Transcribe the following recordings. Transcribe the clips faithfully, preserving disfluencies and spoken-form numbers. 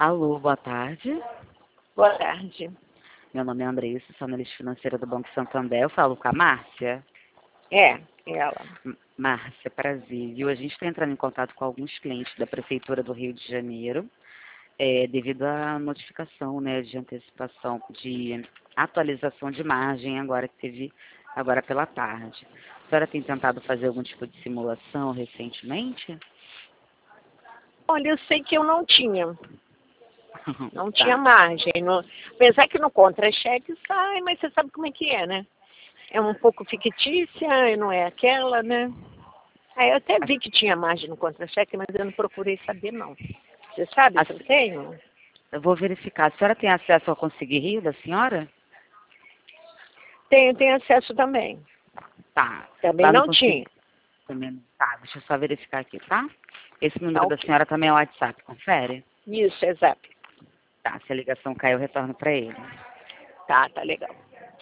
Alô, boa tarde. Boa tarde. Meu nome é Andressa, sou analista financeira do Banco Santander. Eu falo com a Márcia. É, ela. M- Márcia, prazer. Viu? A gente está entrando em contato com alguns clientes da Prefeitura do Rio de Janeiro, é, devido à notificação, né, de antecipação, de atualização de margem agora que teve agora pela tarde. A senhora tem tentado fazer algum tipo de simulação recentemente? Olha, eu sei que eu não tinha. Não Tá. tinha margem. No, apesar que no contra-cheque sai, mas você sabe como é que é, né? É um pouco fictícia, não é aquela, né? Aí eu até vi que tinha margem no contra-cheque, mas eu não procurei saber, não. Você sabe A- se eu tenho? Eu vou verificar. A senhora tem acesso ao Conseguir Rio da senhora? Tenho, tenho acesso também. Tá. Também Lá no não Conseguir tinha. também não tá. Deixa eu só verificar aqui, tá? Esse Tá número da ok. senhora também é o WhatsApp, confere? Isso, exato. Tá, se a ligação cair, eu retorno para ele. Tá, tá legal.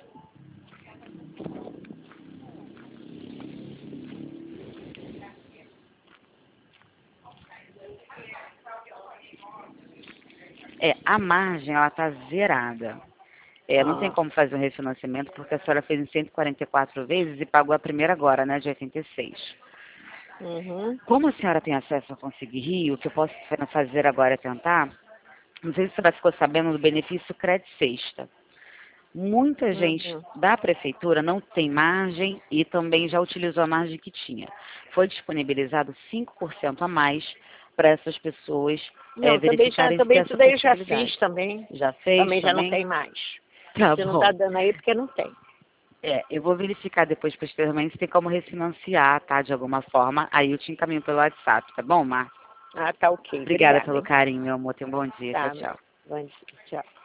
É, a margem, ela tá zerada. É, não tem Ah, como fazer um refinanciamento, porque a senhora fez em cento e quarenta e quatro vezes e pagou a primeira agora, né, de oitenta e seis. uhum, Como a senhora tem acesso a Conseguir Rio, o que eu posso fazer agora é tentar, não sei se você ficou sabendo do benefício Crédito Sexta. Muita gente uhum. da prefeitura não tem margem e também já utilizou a margem que tinha. Foi disponibilizado cinco por cento a mais para essas pessoas é, Não, também já, verificarem se tem também isso essa daí eu já possibilidade. fiz também. Já fez Também já não também? tem mais. Tá Você não tá bom. dando aí porque não tem. É, eu vou verificar depois posteriormente se tem como refinanciar, tá? De alguma forma. Aí eu te encaminho pelo WhatsApp, tá bom, Márcia? Ah, tá ok. Obrigada Obrigada, pelo hein? carinho, meu amor. Tenha um bom dia. Tchau, Tá, tchau. bom dia. Tchau.